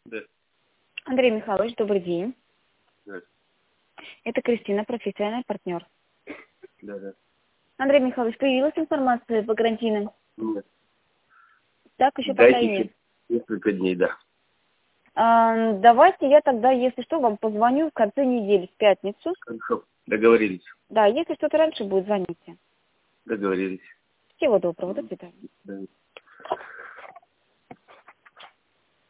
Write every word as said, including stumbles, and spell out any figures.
Да. Андрей Михайлович, добрый день. Да. Это Кристина, профессиональный партнер. Да, да. Андрей Михайлович, появилась информация по карантину? Нет. Так, еще пока и Дайте нет. несколько дней, да. А, давайте я тогда, если что, вам позвоню в конце недели, в пятницу. Хорошо. Договорились. Да, если что-то раньше будет, звоните. Договорились. Всего доброго, до свидания. Да.